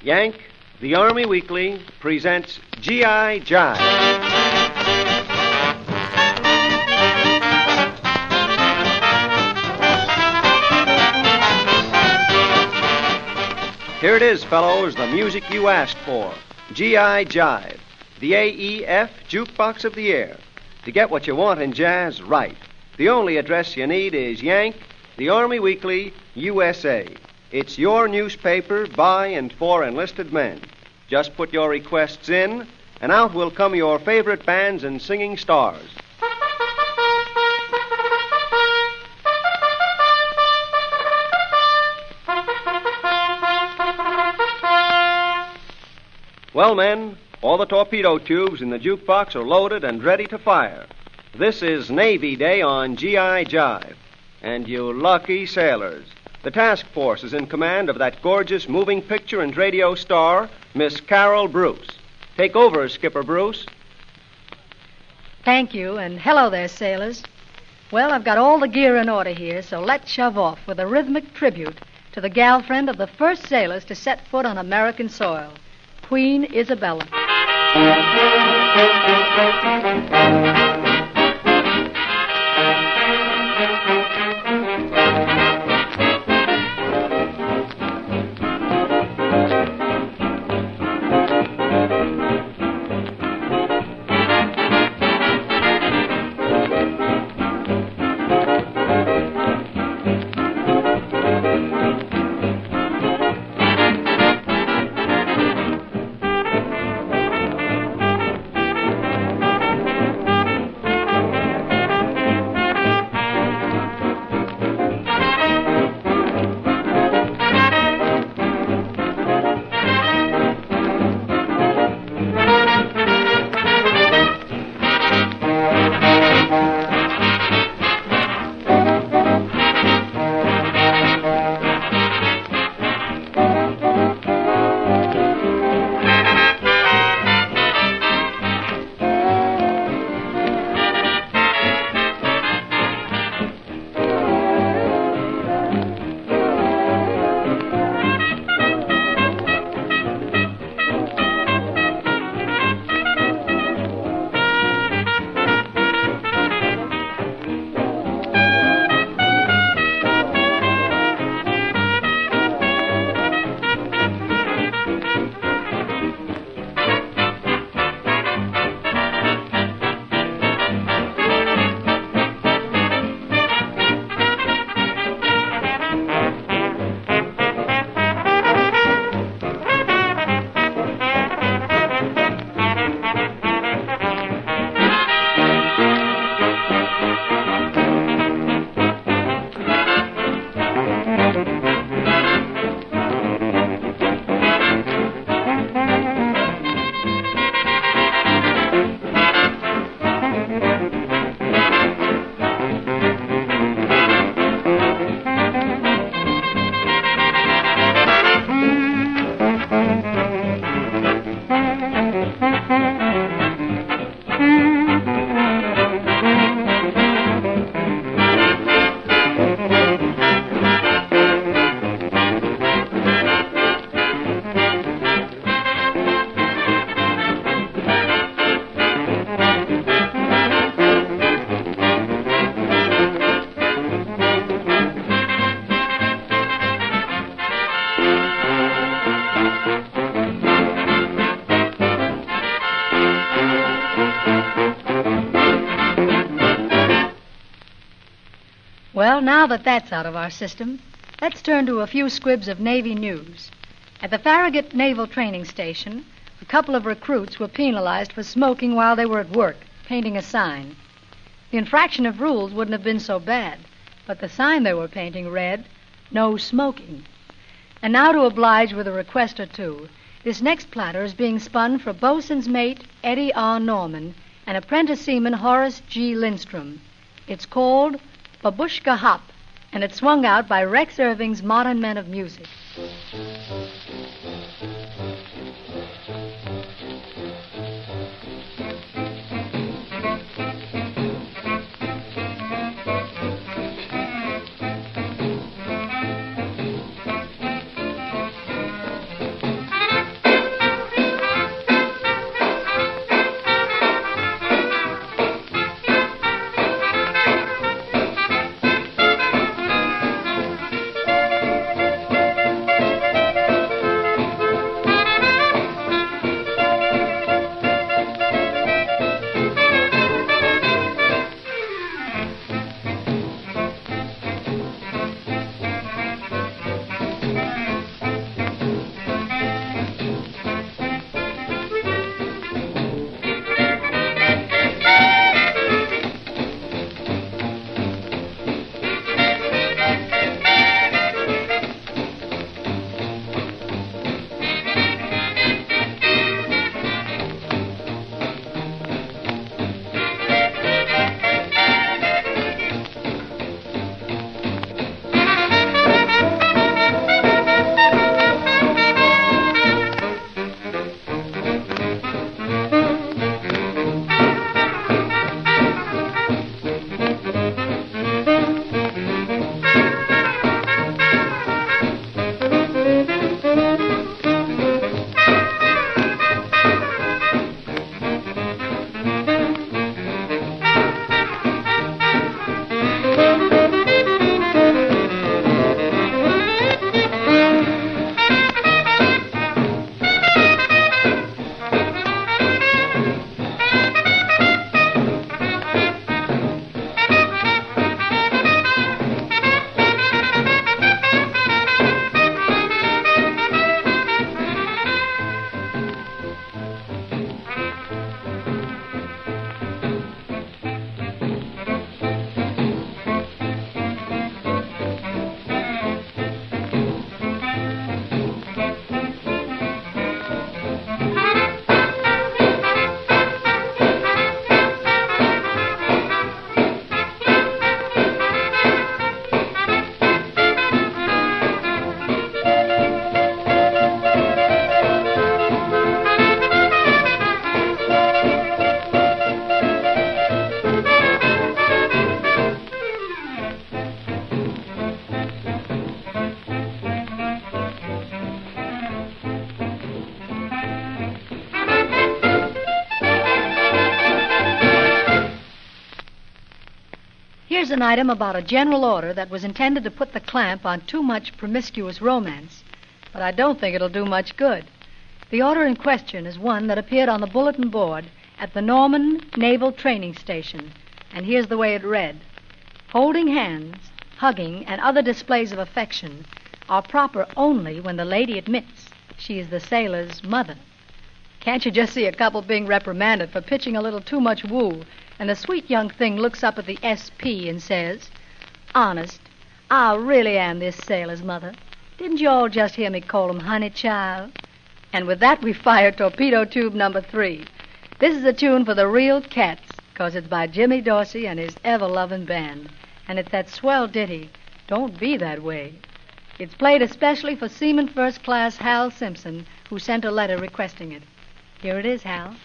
Yank, the Army Weekly, presents G.I. Jive. Here it is, fellows, the music you asked for. G.I. Jive, the AEF Jukebox of the Year. To get what you want in jazz right, the only address you need is Yank, the Army Weekly, USA. It's your newspaper by and for enlisted men. Just put your requests in, and out will come your favorite bands and singing stars. Well, men, all the torpedo tubes in the jukebox are loaded and ready to fire. This is Navy Day on G.I. Jive. And you lucky sailors, the task force is in command of that gorgeous moving picture and radio star, Miss Carol Bruce. Take over, Skipper Bruce. Thank you, and hello there, sailors. Well, I've got all the gear in order here, so let's shove off with a rhythmic tribute to the gal friend of the first sailors to set foot on American soil, Queen Isabella. Well, now that that's out of our system, let's turn to a few squibs of Navy news. At the Farragut Naval Training Station, a couple of recruits were penalized for smoking while they were at work, painting a sign. The infraction of rules wouldn't have been so bad, but the sign they were painting read, "No smoking." And now to oblige with a request or two, this next platter is being spun for bosun's mate Eddie R. Norman and apprentice seaman Horace G. Lindstrom. It's called Babushka Hop, and it's swung out by Rex Irving's Modern Men of Music. an item about a general order that was intended to put the clamp on too much promiscuous romance, but I don't think it'll do much good. The order in question is one that appeared on the bulletin board at the Norman Naval Training Station, and here's the way it read. Holding hands, hugging, and other displays of affection are proper only when the lady admits she is the sailor's mother. Can't you just see a couple being reprimanded for pitching a little too much woo, and the sweet young thing looks up at the SP and says, "Honest, I really am this sailor's mother. Didn't you all just hear me call him honey child?" And with that, we fire torpedo tube number 3. This is a tune for the real cats, 'cause it's by Jimmy Dorsey and his ever-loving band. And it's that swell ditty, "Don't Be That Way." It's played especially for Seaman First Class Hal Simpson, who sent a letter requesting it. Here it is, Hal.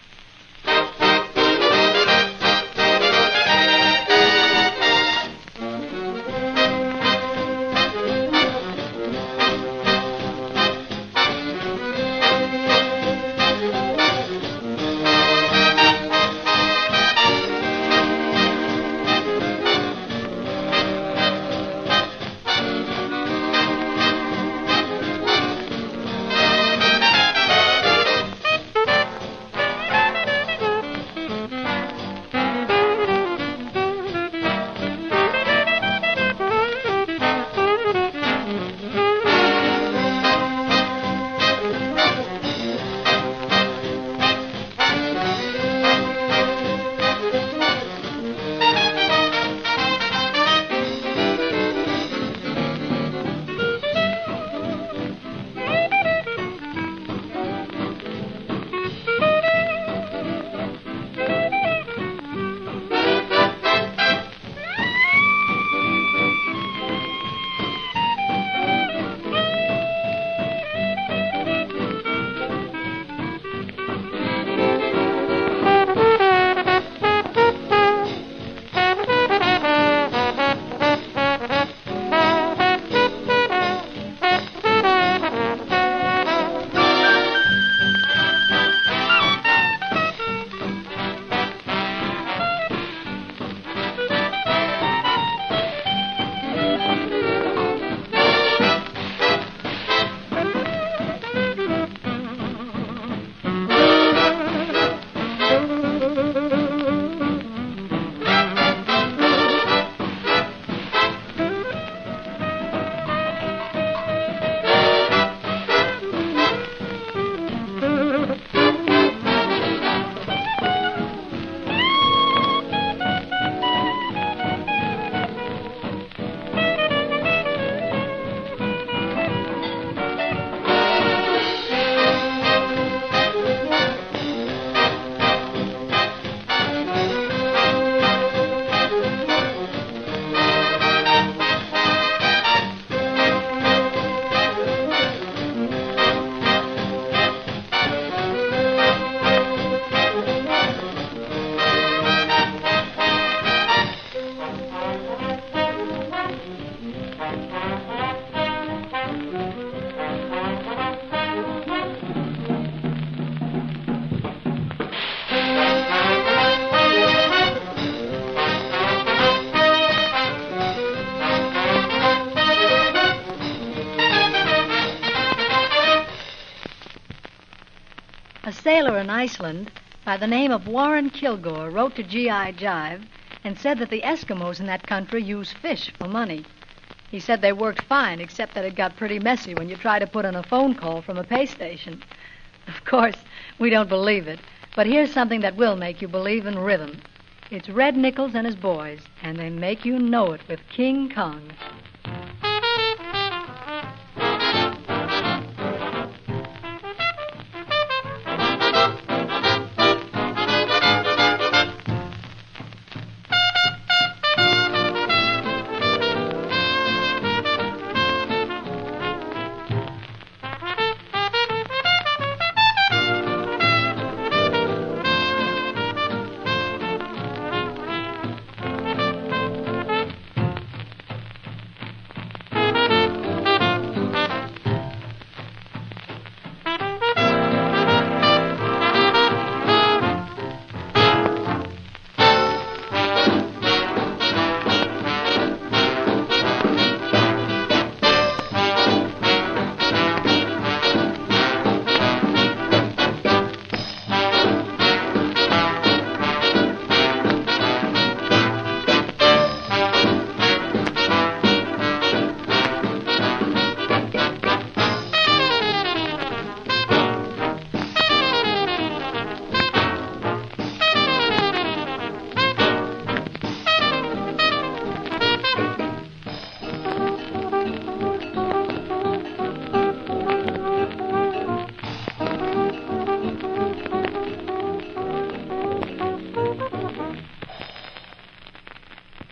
A sailor in Iceland by the name of Warren Kilgore wrote to G.I. Jive and said that the Eskimos in that country use fish for money. He said they worked fine, except that it got pretty messy when you try to put in a phone call from a pay station. Of course, we don't believe it, but here's something that will make you believe in rhythm. It's Red Nichols and his boys, and they make you know it with King Kong.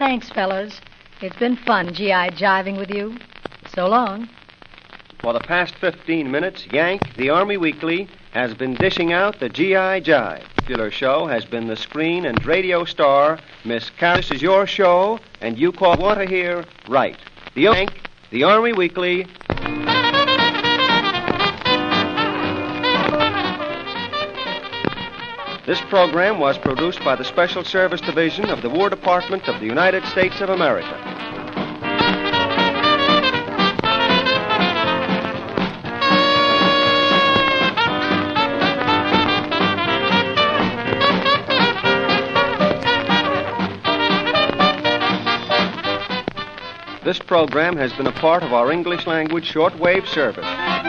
Thanks, fellas. It's been fun GI jiving with you. So long. For the past 15 minutes, Yank, the Army Weekly, has been dishing out the GI Jive. The popular show has been the screen and radio star, Miss Carol. This is your show, and you want to hear right. The Yank, the Army Weekly. This program was produced by the Special Service Division of the War Department of the United States of America. This program has been a part of our English language shortwave service.